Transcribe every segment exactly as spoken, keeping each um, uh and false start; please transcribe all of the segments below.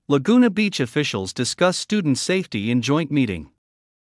Laguna Beach officials discuss student safety in joint meeting.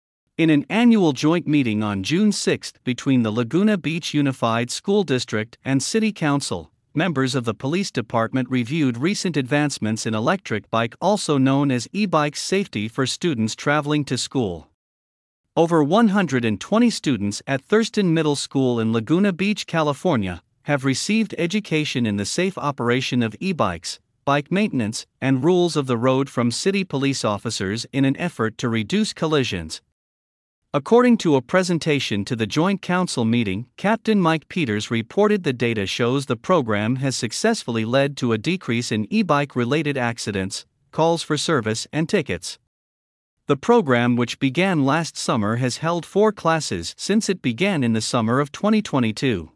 In an annual joint meeting on June sixth between the Laguna Beach Unified School District and City Council, members of the police department reviewed recent advancements in electric bike, also known as e-bikes, safety for students traveling to school. Over one hundred twenty students at Thurston Middle School in Laguna Beach, California, have received education in the safe operation of e-bikes, bike maintenance, and rules of the road from city police officers in an effort to reduce collisions. According to a presentation to the Joint Council meeting, Captain Mike Peters reported the data shows the program has successfully led to a decrease in e-bike related accidents, calls for service, and tickets. The program, which began last summer, has held four classes since it began in the summer of twenty twenty-two.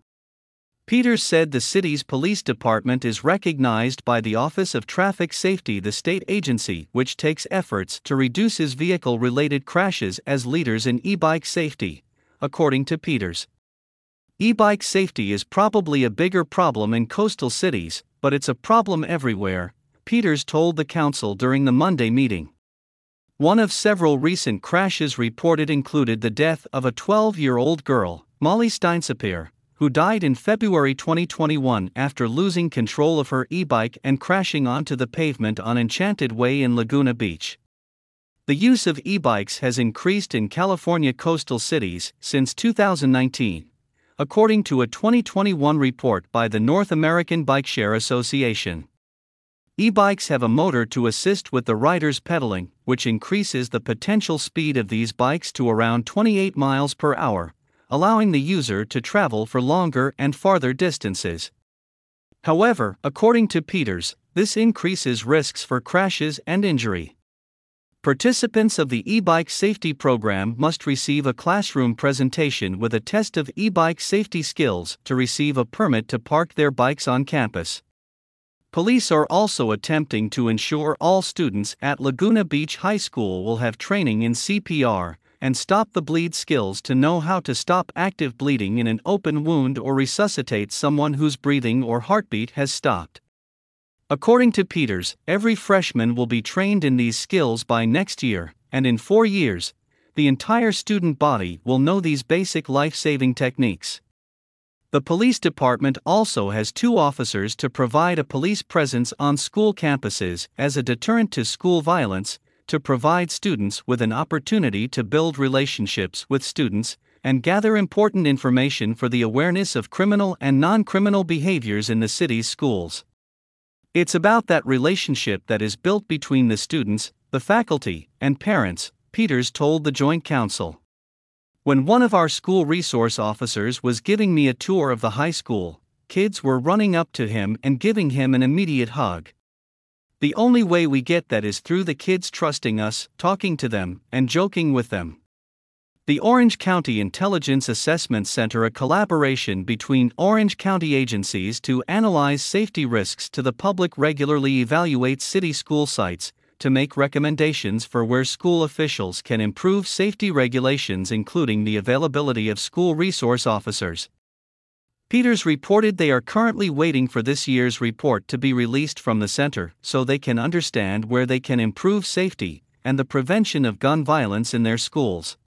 Peters said the city's police department is recognized by the Office of Traffic Safety, the state agency which takes efforts to reduce vehicle-related crashes, as leaders in e-bike safety, according to Peters. E-bike safety is probably a bigger problem in coastal cities, but it's a problem everywhere, Peters told the council during the Monday meeting. One of several recent crashes reported included the death of a twelve-year-old girl, Molly Steinsapir, who died in February twenty twenty-one after losing control of her e-bike and crashing onto the pavement on Enchanted Way in Laguna Beach. The use of e-bikes has increased in California coastal cities since two thousand nineteen, according to a twenty twenty-one report by the North American Bikeshare Association. E-bikes have a motor to assist with the rider's pedaling, which increases the potential speed of these bikes to around twenty-eight miles per hour, allowing the user to travel for longer and farther distances. However, according to Peters, this increases risks for crashes and injury. Participants of the e-bike safety program must receive a classroom presentation with a test of e-bike safety skills to receive a permit to park their bikes on campus. Police are also attempting to ensure all students at Laguna Beach High School will have training in C P R and stop the bleed skills to know how to stop active bleeding in an open wound or resuscitate someone whose breathing or heartbeat has stopped. According to Peters, every freshman will be trained in these skills by next year, and in four years, the entire student body will know these basic life-saving techniques. The police department also has two officers to provide a police presence on school campuses as a deterrent to school violence, to provide students with an opportunity to build relationships with students and gather important information for the awareness of criminal and non-criminal behaviors in the city's schools. It's about that relationship that is built between the students, the faculty, and parents, Peters told the Joint Council. When one of our school resource officers was giving me a tour of the high school, kids were running up to him and giving him an immediate hug. The only way we get that is through the kids trusting us, talking to them, and joking with them. The Orange County Intelligence Assessment Center, a collaboration between Orange County agencies to analyze safety risks to the public, regularly evaluates city school sites to make recommendations for where school officials can improve safety regulations, including the availability of school resource officers. Peters reported they are currently waiting for this year's report to be released from the center so they can understand where they can improve safety and the prevention of gun violence in their schools.